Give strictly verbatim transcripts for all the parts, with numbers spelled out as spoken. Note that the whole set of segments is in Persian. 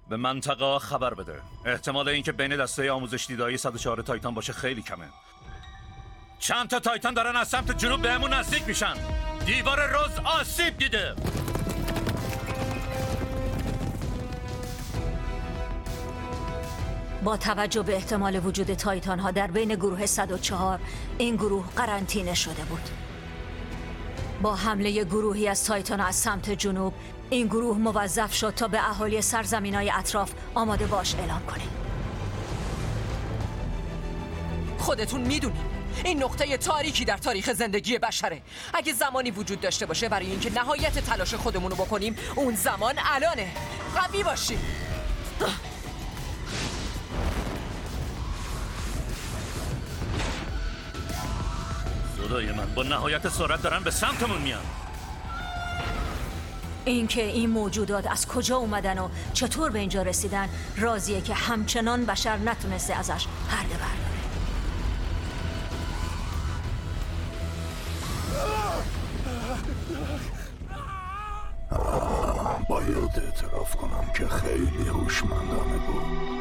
به منطقه خبر بده. احتمال اینکه بین دسته آموزش دیدایی صد و چهار تایتان باشه خیلی کمه. چند تا تایتان دارن از سمت جنوب بهمون نزدیک میشن. دیوار روز آسیب دیده. با توجه به احتمال وجود تایتان ها در بین گروه صد و چهار، این گروه قرنطینه شده بود. با حمله گروهی از تایتان ها از سمت جنوب، این گروه موظف شد تا به اهالی سرزمین‌های اطراف آماده باش اعلام کنه. خودتون میدونین این نقطه تاریکی در تاریخ زندگی بشره. اگه زمانی وجود داشته باشه برای اینکه نهایت تلاش خودمونو بکنیم، اون زمان الانه. قوی باشیم. خدای من، با نهایت سرعت دارن به سمتمون میان. اینکه این موجودات از کجا اومدن و چطور به اینجا رسیدن رازیه که همچنان بشر نتونسته ازش پرده برداره. باید اعتراف کنم که خیلی هوشمندانه بود.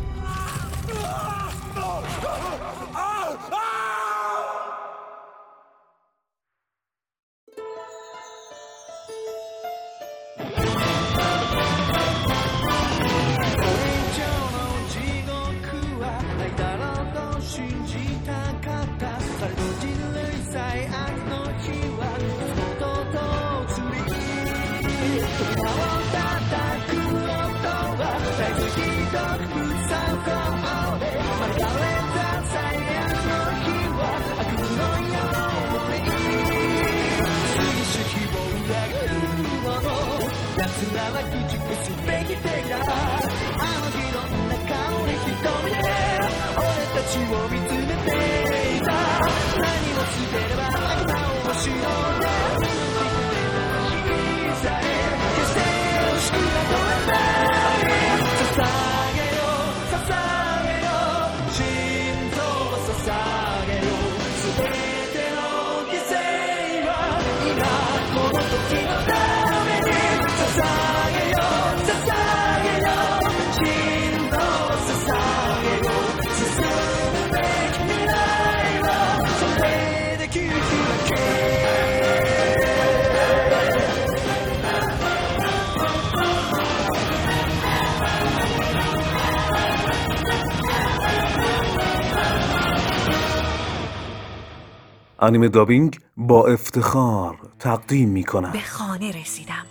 انیمه دابینگ با افتخار تقدیم می کنم. به خانه رسیدم.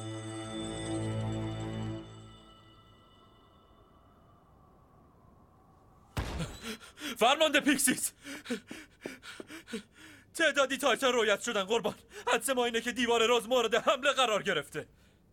فرمانده پیکسیس، تعدادی تایتان رویت شدن قربان. حدس ما اینه که دیوار روز مورد حمله قرار گرفته.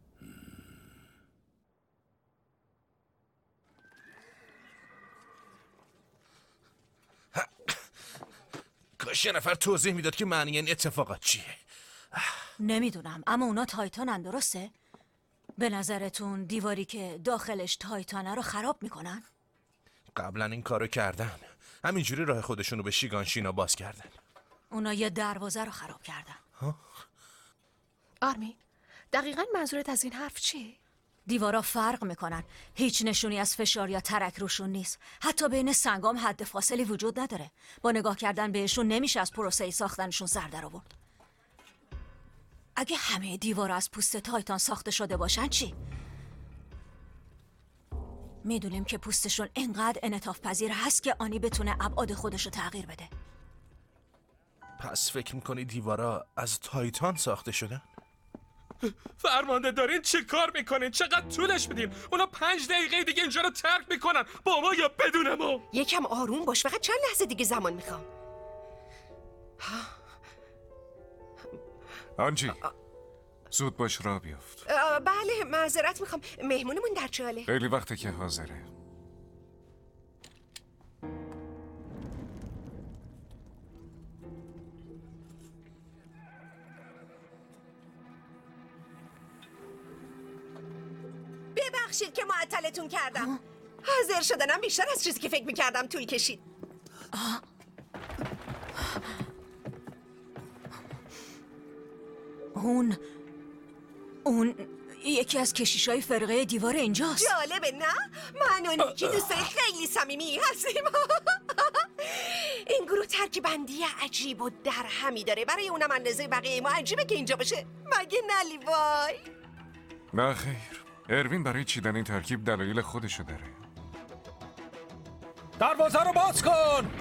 کاش یه نفر توضیح میداد که معنی این اتفاقات چیه. نمیدونم، اما اونا تایتانن، درسته؟ به نظرتون دیواری که داخلش تایتانه رو خراب میکنن؟ قبلا این کارو کردن. همینجوری راه خودشونو به شیگانشینا باز کردن. اونا یه دروازه رو خراب کردن. ها؟ آرمین، دقیقاً منظورت از این حرف چیه؟ دیوارا فرق میکنن. هیچ نشونی از فشار یا ترک روشون نیست. حتی بین سنگام حد فاصلی وجود نداره. با نگاه کردن بهشون نمیشه از پروسه ساختنشون سر در آورد. اگه همه دیوارا از پوست تایتان ساخته شده باشن چی؟ میدونیم که پوستشون انقدر انعطاف پذیر هست که آنی بتونه ابعاد خودش رو تغییر بده. پس فکر میکنی دیوارا از تایتان ساخته شدن؟ فرمانده دارین چه کار میکنین؟ چقدر طولش میدین؟ اونا پنج دقیقه دیگه اینجا رو ترک میکنن، با ما یا بدون ما. یکم آروم باش، فقط چند لحظه دیگه زمان میخوام. آنجی زود باش را بیافت. بله معذرت میخوام، مهمونمون در چاله. خیلی وقته که حاضره. ببخشید که معطلتون کردم. حاضر شدنم بیشتر از چیزی که فکر میکردم طول کشید. آه. اون اون یکی از کشیشای فرقه دیوار اینجاست. جالبه نه؟ من و نیکی دوستای خیلی صمیمی هستیم. این گروه ترکیبندی عجیب و در همی داره. برای اونم اندازه بقیه ما عجیبه که اینجا باشه. مگه نه لیوای؟ نه خیر، اروین برای چیدن این ترکیب دلایل خودشو داره. دروازه رو باز کن.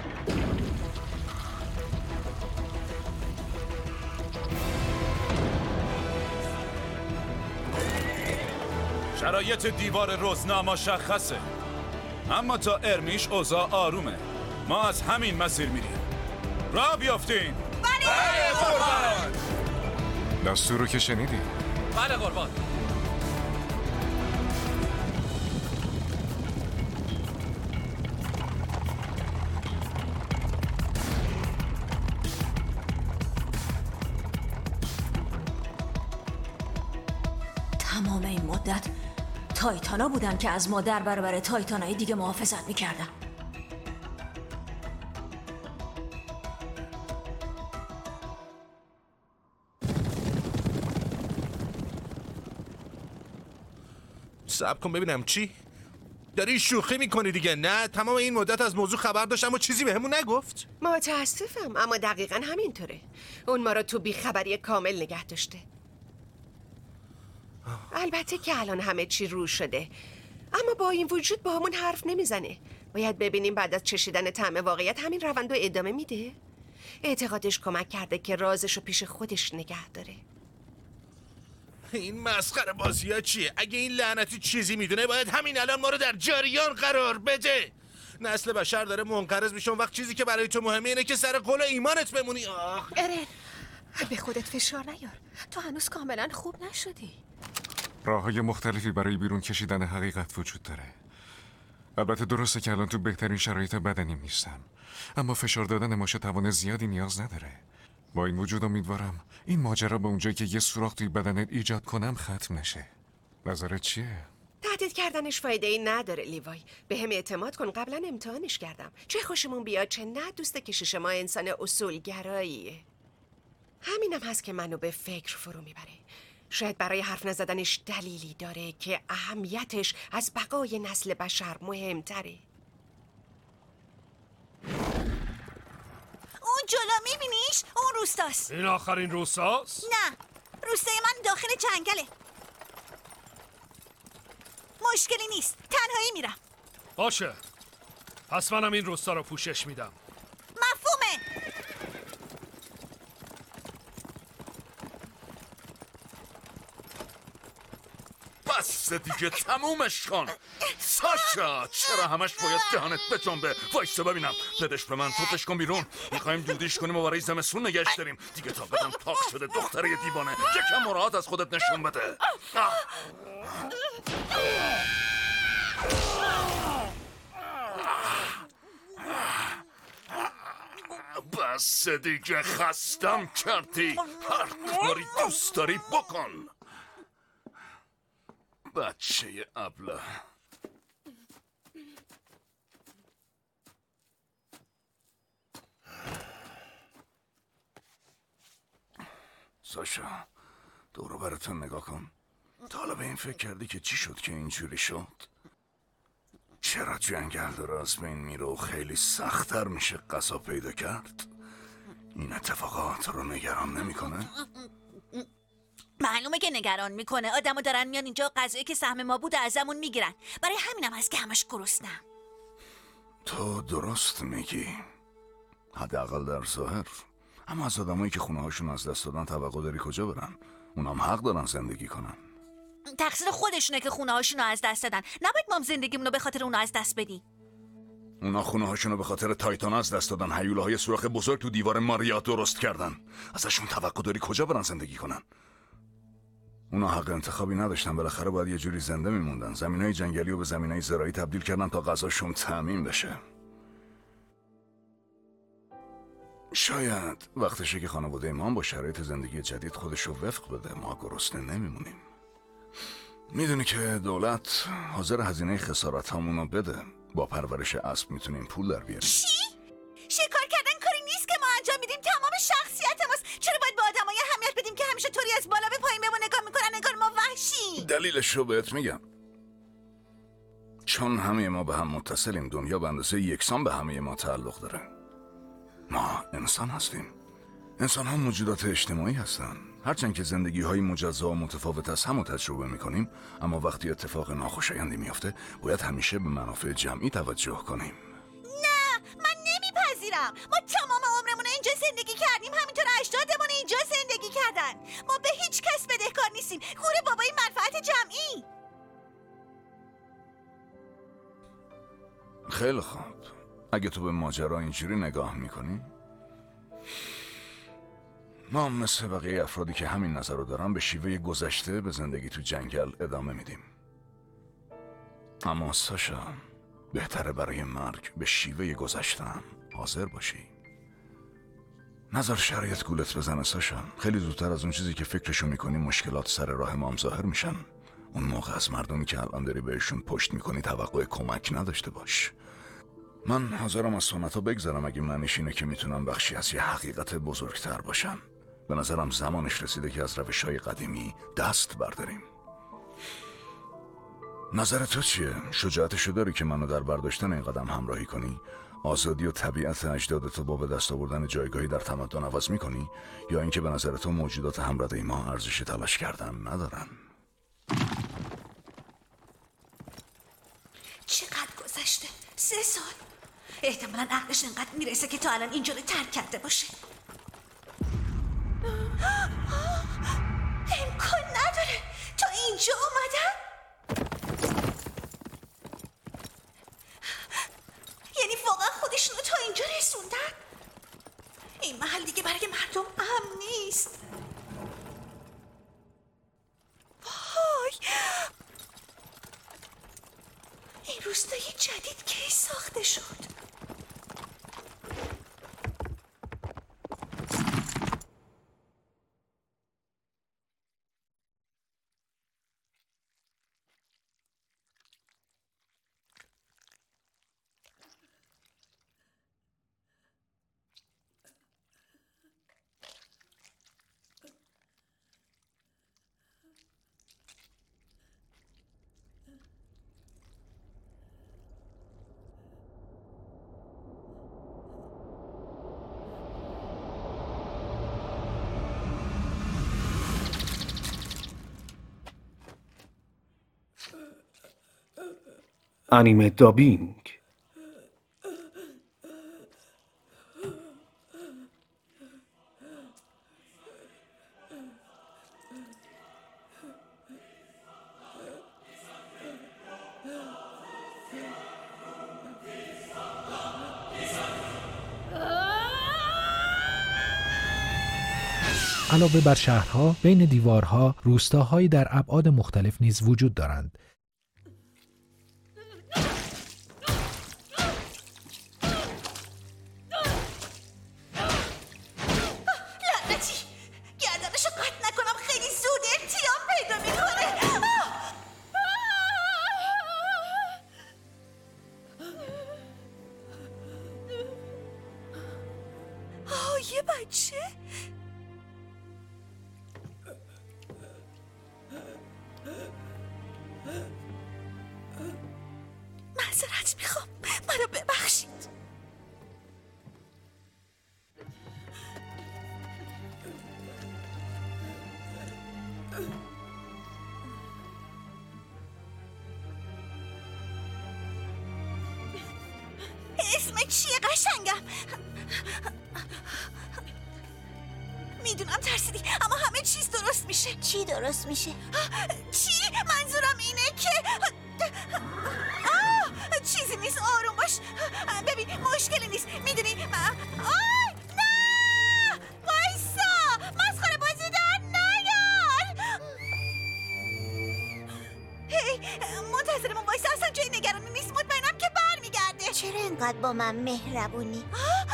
شرایط دیوار روز نامشخصه، اما تا ارمیش اوضاع آرومه. ما از همین مسیر میریم. راه بیافتین. بله قربان. دستور رو که شنیدی؟ بله قربان. تمام این مدت تایتانا بودن که از ما در برابر تایتانای دیگه محافظت میکردن. صبر کن ببینم چی؟ داری شوخی میکنی دیگه نه؟ تمام این مدت از موضوع خبر داشت اما چیزی بهمون نگفت. متاسفم اما دقیقا همینطوره. اون ما رو تو بیخبری کامل نگه داشته. البته که الان همه چی رو شده، اما با این وجود با همون حرف نمیزنه. باید ببینیم بعد از چشیدن طعم واقعیت همین روند رو ادامه میده. اعتقادش کمک کرده که رازش رو پیش خودش نگه داره. این مسخره بازی ها چیه؟ اگه این لعنتی چیزی میدونه باید همین الان ما رو در جریان قرار بده. نسل بشر داره منقرض میشه، وقت چیزی که برای تو مهمه اینه که سر قول ایمانت بمونی. آخ ارن، به خودت فشار نیار. تو هنوز کاملا خوب نشدی. راه‌های مختلفی برای بیرون کشیدن حقیقت وجود داره. البته درسته که الان تو بهترین شرایط بدنیم نیستم، اما فشار دادن ماشه توان زیادی نیاز نداره. با این وجود امیدوارم این ماجرا به اونجایی که یه سوراخ توی بدنت ایجاد کنم ختم نشه. نظرت چیه؟ تهدید کردنش فایده ای نداره لیوای. به هم اعتماد کن، قبلا امتحانش کردم. چه خوشمون بیاد چه نه، دوست کشیش ما انسان اصولگراییه. همینم هست که منو به فکر فرو میبره. شاید برای حرف نزدنش دلیلی داره که اهمیتش از بقای نسل بشر مهمتره. اون جلو میبینیش؟ اون روستاست. این آخرین روستاست؟ نه، روستای من داخل جنگله. مشکلی نیست، تنهایی میرم. باشه، پس منم این روستا رو پوشش میدم. مفهومه. بس دیگه تمومش کن. ساشا چرا همش باید دهانت بجنبه؟ وایسا ببینم. بدش به من، توپش کن بیرون. میخوایم دودیش کنیم و برای زمستون نگهش داریم. دیگه طاقتم تاق شده دختره دیوانه. یکم مراعات از خودت نشون بده. بس دیگه خستم کردی. هر کاری دوست داری بکن. بچه ابله. ساشا دورو براتون نگاه کن. تا حالا به این فکر کردی که چی شد که اینجوری شد؟ چرا جنگل داره از بین میره و خیلی سخت‌تر میشه غذا پیدا کرد؟ این اتفاقات رو نگران نمیکنه؟ معلومه که نگران میکنه. آدمو دارن میان اینجا غذایی که سهم ما بود ازمون میگیرن. برای همینم هست که همش گرسنم. تو درست میگی، حداقل در ظاهر. اما از آدمایی که خونه هاشون از دست دادن توقع داری کجا برن؟ اونام حق دارن زندگی کنن. تقصیر خودشونه که خونه هاشونو از دست دادن. نباید ما هم زندگیمونو به خاطر اونا از دست بدیم. اونا خونه هاشونو به خاطر تایتان از دست دادن. هیوله های سوراخ بزرگ تو دیوار ماریا درست کردن. ازشون توقع داری کجا برن زندگی کنن؟ اونا حق انتخابی نداشتن. بالاخره باید یه جوری زنده میموندن. زمینای جنگلی رو به زمینای زراعی تبدیل کردن تا غذاشون تامین بشه. شاید وقتشه که خانواده ما با شرایط زندگی جدید خودش رو وفق بده. ما گرسنه نمیمونیم. میدونی که دولت حاضر هزینه خسارت همونو بده. با پرورش اسب میتونیم پول در بیاریم. چی؟ شکار کردن کاری نیست که ما انجام میدیم. تمام شخصیت ماست. چرا باید به آدمای اهمیت بدیم که همیشه طوری از بالا به پایین به ما نگاه میکنن انگار ما نشین. دلیلش رو بهت میگم. چون همه ما به هم متصلیم، دنیا به اندازه یکسان به همه ما تعلق داره. ما انسان هستیم. انسان ها موجودات اجتماعی هستن. هرچند که زندگی های مجزا و متفاوت از هم تجربه میکنیم، اما وقتی اتفاق ناخوشایندی میافته باید همیشه به منافع جمعی توجه کنیم. نه من نمیپذیرم. ما تمام عمرمون اینجا زندگی کردیم، همینطور اجدادمون اینجا زندگی کردن. ما به هیچ کس بدهکار نیستیم. گور بابای منفعت جمعی. خیلی خوب. اگه تو به ماجرا اینجوری نگاه میکنی، ما مثل بقیه افرادی که همین نظر رو دارن به شیوه گذشته به زندگی تو جنگل ادامه میدیم. اما ساشا، بهتره برای مرگ به شیوه گذشته هم حاضر باشی. نظر شرایط گولت بزنه ساشا. خیلی زودتر از اون چیزی که فکرشو میکنی مشکلات سر راه ما هم ظاهر میشن. اون موقع از مردمی که الان داری بهشون پشت میکنی توقع کمک نداشته باش. من حاضرم از سنت‌ها بگذارم اگه معنیش اینه که میتونم بخشی از یه حقیقت بزرگتر باشم. به نظرم زمانش رسیده که از روش‌های قدیمی دست برداریم. نظر تو چیه؟ شجاعتشو داری که منو در برداشتن این قدم همراهی کنی؟ آزادی و طبیعت اجدادتو با به دست آوردن جایگاهی در تمدن عوض میکنی؟ یا اینکه به نظر تو موجودات همرده ما ارزش تلاش کردن ندارن؟ چقدر گذشته؟ سه سال. احتمالاً عقلش انقدر میرسه که تا الان اینجا رو ترک کرده باشه. امکان نداره تا اینجا اومدن. یعنی واقعا خودشونو تا اینجا رسوندن. این محل دیگه برای مردم امن نیست. وای، این روستای جدید کی ساخته شد؟ انیمه دابینگ. علاوه بر شهرها، بین دیوارها روستاهایی در ابعاد مختلف نیز وجود دارند. لعنتی! گردنشو قطع نکنم خیلی زود التیام پیدا میکنه. آه، یه بچه؟ معذرت میخوام، منو ببخشید. اسم چیه قشنگم؟ میدونم ترسیدی، اما همه چیز درست میشه. چی درست میشه؟ چی؟ منظورم اینه که آه، چیزی نیست، آروم باش. ببین مشکلی نیست، میدونی من... آی نه! وایسا! مسخره بازی در نیار! هی منتظرمون وایسا، اصلا جای نگرانی نیست، مطمئنم که برمیگرده. چرا اینقدر با من مهربونی؟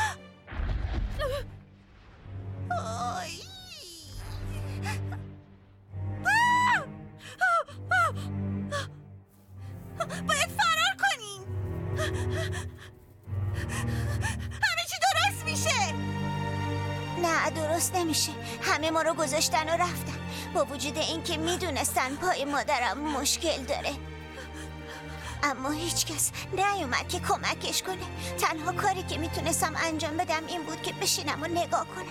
آی باید فرار کنیم. همه چی درست میشه. نه درست نمیشه. همه ما رو گذاشتن و رفتن. با وجود اینکه میدونستن پای مادرم مشکل داره، اما هیچ کس نیومد که کمکش کنه. تنها کاری که میتونستم انجام بدم این بود که بشینم و نگاه کنم.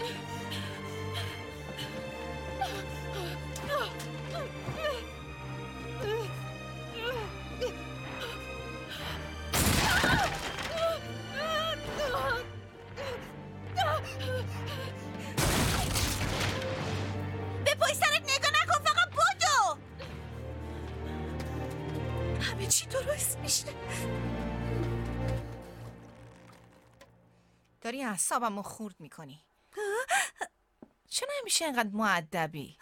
به پای سرت نگاه نکن، فقط بدو. همه چی درست میشه. داری اعصابمو خورد میکنی. چرا همیشه اینقدر مؤدبی؟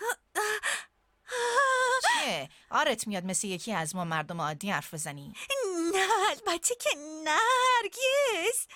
چیه؟ آرت میاد مثل یکی از ما مردم عادی حرف بزنی؟ نه البته که نه، هرگز.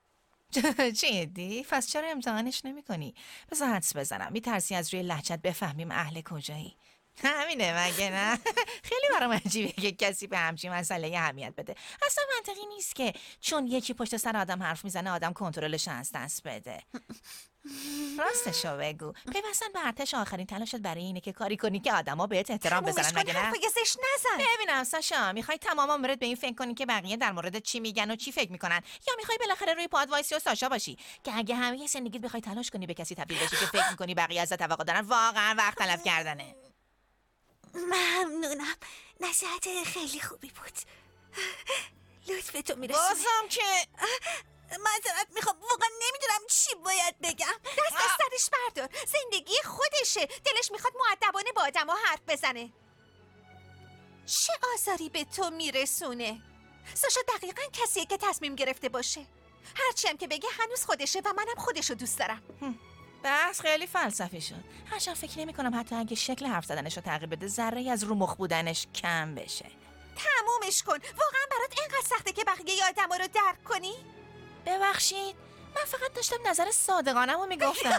جدی؟ پس چرا امتحانش نمی کنی؟ بذار حدس بزنم میترسی از روی لهجت بفهمیم اهل کجایی. همینه مگه نه؟ خیلی برام عجیبه که کسی به همچین مسئله اهمیت بده. اصلا منطقی نیست که چون یکی پشت سر آدم حرف میزنه آدم کنترلش از دست بده. راستشو بگو، پیوستن به ارتش آخرین تلاشت برای اینه که کاری کنی که آدما بهت احترام بذارن مگه نه؟ حرفای زشت نزن. ببینم ساشا، میخوای تمام عمرت به این فکر کنی که بقیه در مورد چی میگن و چی فکر میکنن، یا میخوای بالاخره روی پاد وایسی و ساشا باشی که اگه همه زندگیت بخوای تلاش کنی به کسی تبدیل بشی که فکر میکنی بقیه ازت توقع دارن، واقعا وقت تلف کردنه. ممنونم، نصیحت خیلی خوبی بود. لطف تو میرسونه. بازم که معذرت میخوام، واقعا نمیدونم چی باید بگم. دست از سرش بردار، زندگی خودشه. دلش میخواد مؤدبانه با آدم ها حرف بزنه. چه آزاری به تو میرسونه؟ ساشا دقیقا کسیه که تصمیم گرفته باشه. هرچی هم که بگه هنوز خودشه و منم خودشو دوست دارم. بحث خیلی فلسفی شد. هرچند فکر نمی کنم حتی اگه شکل حرف زدنش رو تغییر بده ذره از رو مخ بودنش کم بشه. تمومش کن. واقعا برات اینقدر سخته که بقیه آدما رو درک کنی؟ ببخشید، من فقط داشتم نظر صادقانم رو میگفتم.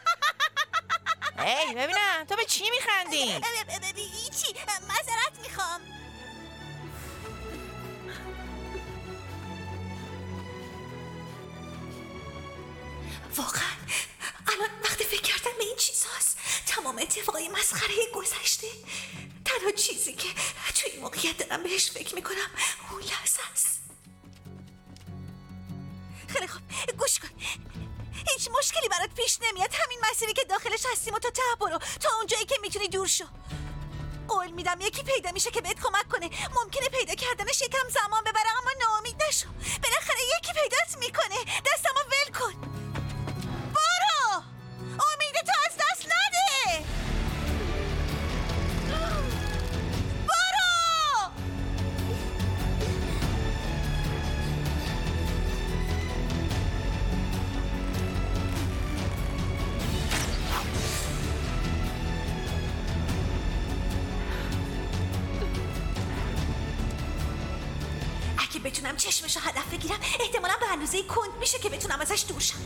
ای ببینم تو به چی میخندی؟ هیچی، معذرت میخوام. واقعا الان وقتی فکر کردن به این چیز هاست، تمام اتفاقای مسخره گذشته، تنها چیزی که توی این موقعیت دارم بهش فکر میکنم اون لحظه است. خیلی خوب، گوش کن. هیچ مشکلی برات پیش نمیاد. همین مسیری که داخلش هستیم و تا ته برو، تا اونجایی که میتونی دور شو. قول میدم یکی پیدا میشه که بهت کمک کنه. ممکنه پیدا کردنش یکم زمان ببره، اما ناامید نشو. بالاخره یکی پیدات میکنه. دستمو ول کن. برو، امیدتو از دست نده. برو. اگه بتونم چشمشو هدف بگیرم، احتمالاً به اندازه کند میشه که بتونم ازش دور شم.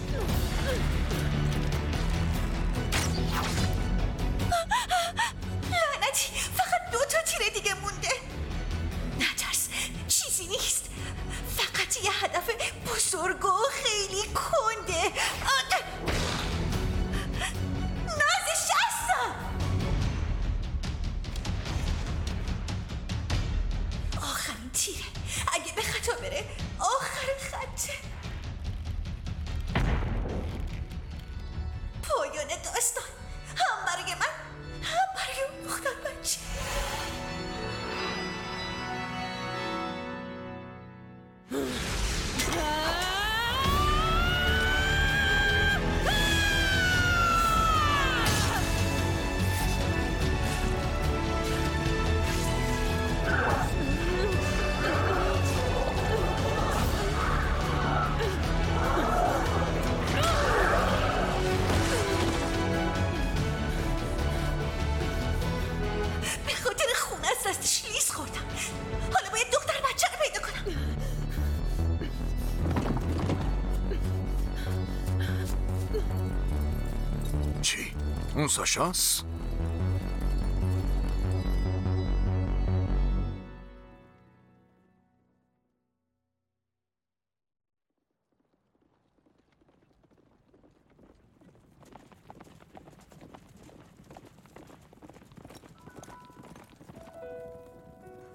لعنتی، فقط دو تا تیر دیگه مونده. نترس، چیزی نیست. فقط یه هدف بزرگ و خیلی کنده. نازش هستم. آخرین تیره. اگه به خطا بره، آخر خطه. پایان داستان، هم برای من هم برای اون دختر بچه. به خاطر خونه از دستش لیز خوردم. حالا باید دختر بچه رو پیدا کنم. چی؟ اون ساشاست؟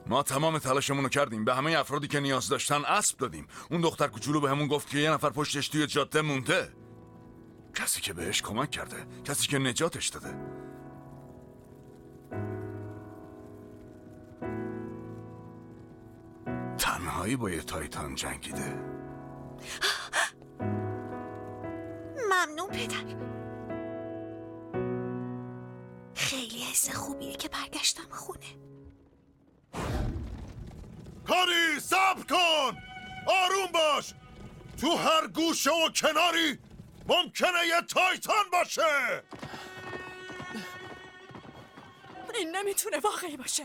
ما تمام تلاشمون رو کردیم، به همه افرادی که نیاز داشتن اسب دادیم. اون دختر کوچولو به همون گفت که یه نفر پشتش توی جاده مونده. کسی که بهش کمک کرده، کسی که نجاتش داده. تنهایی با یه تایتان جنگیده. ممنون پدر. خیلی حس خوبیه که برگشتم خونه. کاری صبر کن، آروم باش. تو هر گوشه و کناری ممکنه یه تایتان باشه. این نمیتونه واقعی باشه.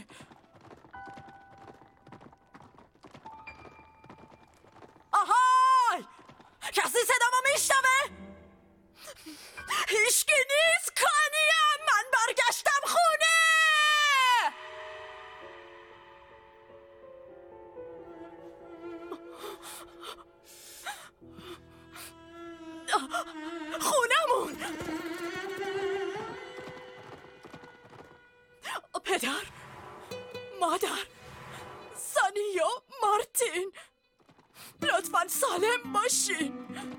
آهای! کسی صدامو میشنوه؟ هیچکی نیست. کانیم، من برگشتم خونه. خونمون. پدر، مادر، سانی و مارتین، لطفاً سالم باشین.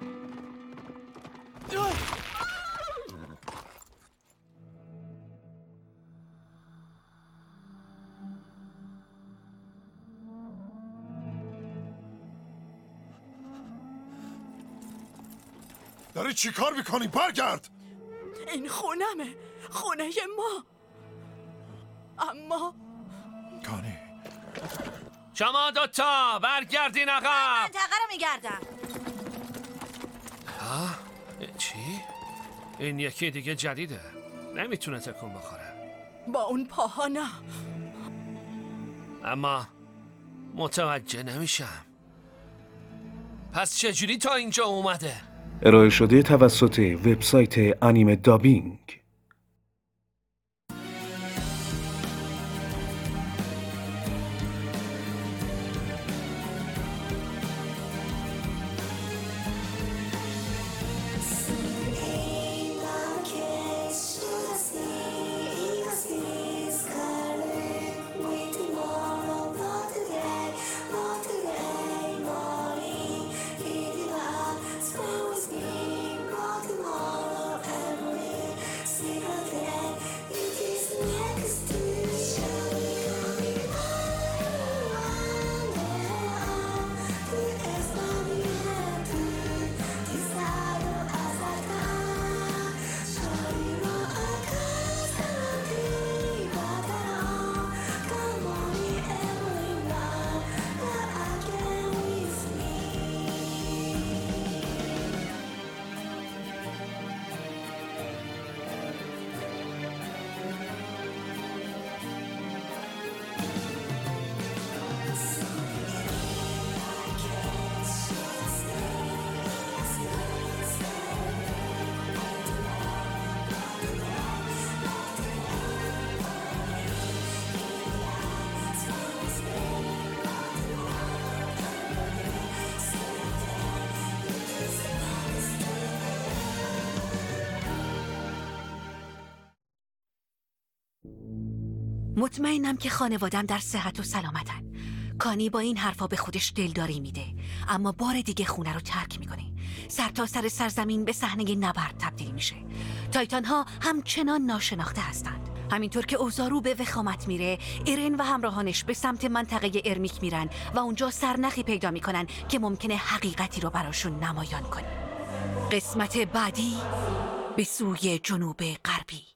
داری چی کار میکنی؟ برگرد. این خونمه، خونه ما. اما کانی، شما دوتا برگردین عقب. منطقه رو میگردم. ها؟ چی؟ این یکی دیگه جدیده، نمیتونه تکون بخوره. با اون پاها نه. اما متوجه نمیشم، پس چجوری تا اینجا اومده؟ ارائه شده توسط وبسایت انیمه دابینگ. مطمئنم که خانوادم در صحت و سلامتن. کانی با این حرفا به خودش دلداری میده، اما بار دیگه خونه رو ترک میکنه. سر تا سر سرزمین به صحنه نبرد تبدیل میشه. تایتان ها همچنان ناشناخته هستند. همینطور که اوضاع رو به وخامت میره، ایرن و همراهانش به سمت منطقه ارمیک میرن و اونجا سرنخی پیدا میکنن که ممکنه حقیقتی رو براشون نمایان کنه. قسمت بعدی به سوی جنوب غربی.